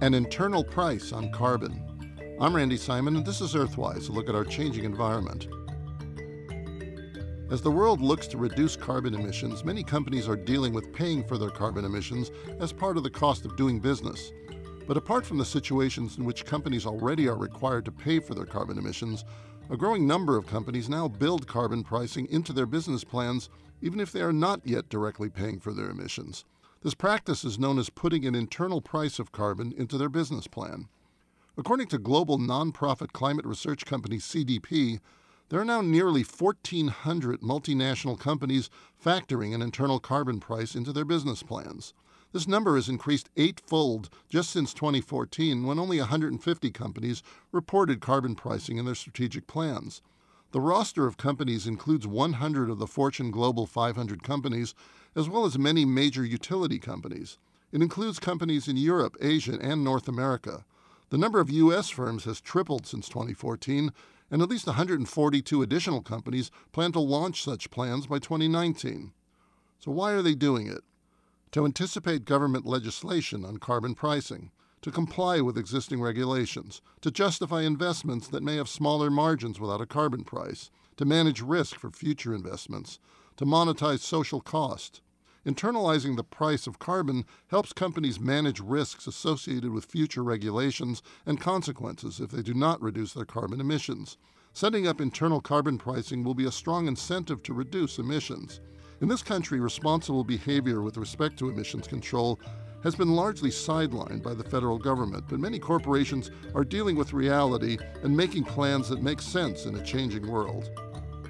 An internal price on carbon. I'm Randy Simon, and this is Earthwise, a look at our changing environment. As the world looks to reduce carbon emissions, many companies are dealing with paying for their carbon emissions as part of the cost of doing business. But apart from the situations in which companies already are required to pay for their carbon emissions, a growing number of companies now build carbon pricing into their business plans, even if they are not yet directly paying for their emissions. This practice is known as putting an internal price of carbon into their business plan. According to global nonprofit climate research company CDP, there are now nearly 1,400 multinational companies factoring an internal carbon price into their business plans. This number has increased eightfold just since 2014, when only 150 companies reported carbon pricing in their strategic plans. The roster of companies includes 100 of the Fortune Global 500 companies, as well as many major utility companies. It includes companies in Europe, Asia, and North America. The number of U.S. firms has tripled since 2014, and at least 142 additional companies plan to launch such plans by 2019. So why are they doing it? To anticipate government legislation on carbon pricing, to comply with existing regulations, to justify investments that may have smaller margins without a carbon price, to manage risk for future investments, to monetize social cost. Internalizing the price of carbon helps companies manage risks associated with future regulations and consequences if they do not reduce their carbon emissions. Setting up internal carbon pricing will be a strong incentive to reduce emissions. In this country, responsible behavior with respect to emissions control has been largely sidelined by the federal government, but many corporations are dealing with reality and making plans that make sense in a changing world.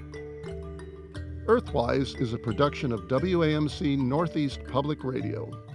Earthwise is a production of WAMC Northeast Public Radio.